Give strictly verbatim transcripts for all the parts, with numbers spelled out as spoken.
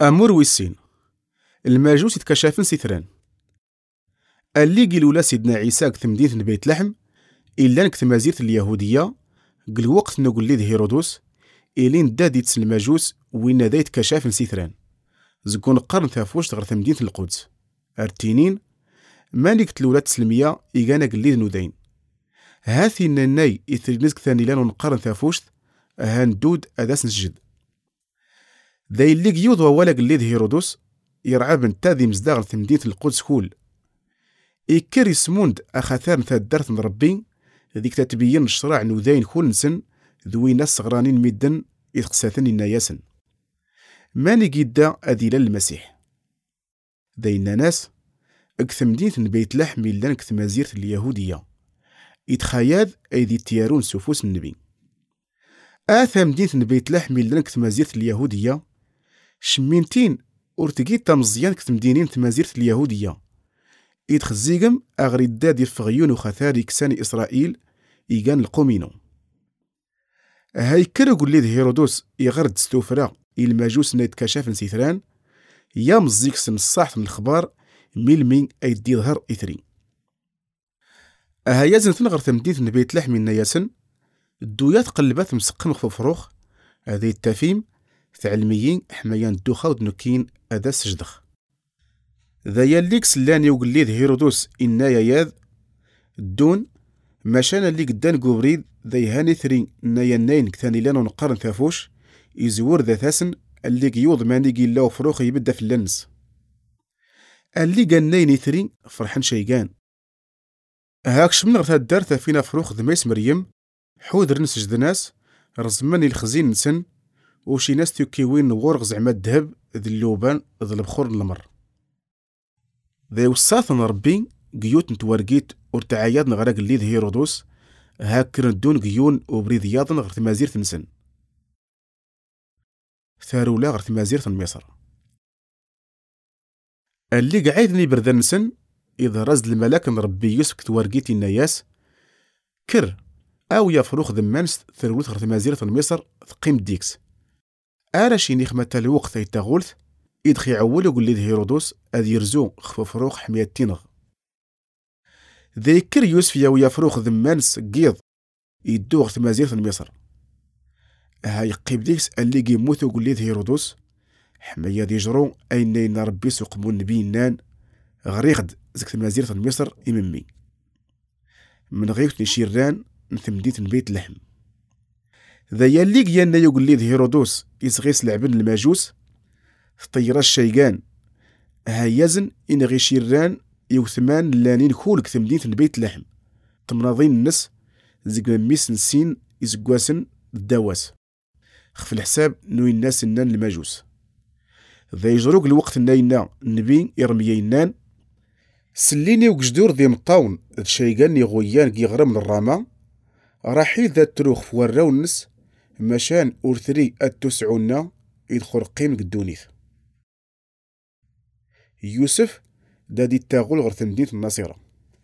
أمور ويسين الماجوس يتكشافن سيثران اللي قيلولا سيدنا عيسى كث مدينة بيت لحم إلا نكث مازيرة اليهودية قل وقت نقول ليه هيرودوس إلين داديت الماجوس وين ذا يتكشافن سيثران زكون قرن ثافوش غير مدينة القدس أرتينين مانيك تلولا تسلمية إيغانا قليد نودين هاثي الناي إثري نزك ثاني لانو نقرن ثافوش هاندود أداس نسجد ذا اللي يوضوا ولا قليد هيرودوس يرعب تاذي مزداغل في مدينة القدس كول إيكر يسموند أخاثار ثادرت من ربي ذيك تتبين الشراع نوذين كل نسن ذوي ناس صغرانين ميدن يتقساثن النياسن ماني قيدا أذيلا المسيح ذينا ناس اكث مدينة بيت لحم إلا نكث مازيرة اليهودية يتخياذ أيدي تيارون سفوس النبي آثا مدينة بيت لحم إلا نكث مازيرة اليهودية شمينتين ورتقيت تمزيان كث مدينين مازيرة اليهودية يتخزيقم أغريد داد يفغيون وخثاري كساني إسرائيل إيغان القومينو هاي كرقو اللي هيرودوس يغرد ستوفرا الماجوس نيتكاشاف نسيثران يا مزيكسن الصاحت من الخبار ميلمين أيدي ظهر إثري هاي يزن تنغر ثمدين بيت لحم النياسن الدويات قلبات مسقم خفروخ هذه التافيم ثعلميين حميان دوخا ودنوكين أدا سجدخ ذا ياليك سلاني وقليد هيرودوس إنايا ياذ الدون ماشانا اللي قدان قبريد ذا يهاني ثرين نايا ناين كثاني لانو نقارن ثافوش يزور ذا ثاسن اللي قيوض ماني قيلاو فروخ يبدا في اللنس اللي قان ناين ثرين فرحان شيقان هاكش من غرثات دارتا فينا فروخ ذميس مريم حوذر نسجد ناس رزماني الخزين نسن وشي ناس تيكيوين نورغ زعما الدهب ذي اللوبان ذي البخور المر ذي وصاثن ربي قيوت نتورقيت ورتعاياد نغراق اللي ذي هيرودوس هاكر ندون قيون وبريضياضن غير تمازير تنسن ثارولا غير تمازير تنميصر اللي قعيدني بردان نسن إذا رزد الملاك ربي يوسف كتورقيتي الناياس كر أو يا فروخ ذمانس ثرولت غير تمازير تنميصر ثقيم ديكس أراشي نخمة الوقت يتغولث يدخي عول يقول لي هيرودوس أذ يرزو خفو فروخ حمية تينغ ذيكر يوسف يا ويا فروخ ذمانس قيض يدوغ تمازير مصر هاي قيبديكس اللي يموت يقول لي هيرودوس حمية يجرو أين ربي سقمو النبي نان غريغد زك تمازير مصر إممي من غيرت نشيران نثمديت بيت لحم ذا ياليق يانا يقول لي هيرودوس يسغيس لعبن الماجوس طيرا الشيقان هايزن إن غي شيران يوثمان لانين كولك ثمدين بيت لحم تمناضين النس زيك ميس نسين يزقواسن الدواس خف الحساب نو الناس النان الماجوس ذا يجروك الوقت الناينا النبي يرميينان سليني وكجدور ذي مطاون الشيقان يغويان كيغرم من الراما راحي ذات تروخ فوراو النس مشان أورثري التسعونا يدخل قيم قدونيث يوسف دادي التاغول غير ثمدينة الناصرة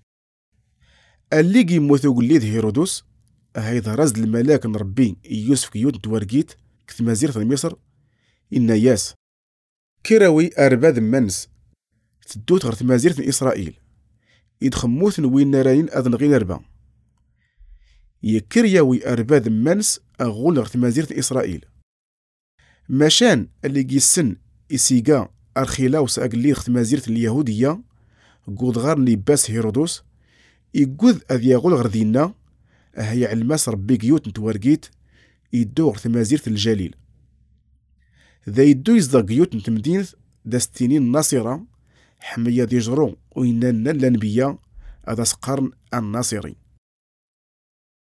اللي يموت يقول لي هيرودوس هيدا رزد الملاك نربي يوسف كيوت تورقيت كثمازير مصر إن ياس كراوي أرباد منس تدوت غير تمازير إسرائيل يدخموث وين راين أذن غير أربا يكرياوي أرباد منس أغول غير تمازير إسرائيل ماشان اللي جيسن إسيقا أرخيلاوس أقلي ختمازيرة اليهودية قود غار نيباس هيرودوس يقوذ أذ يغول غردينا هي علماس ربي قيوت نتورقيت يدو ختمازيرة الجليل ذا يدو يزدر قيوت نتمدينة داستينين ناصرة حمية ديجرو وينانا لنبيا هذا سقرن الناصري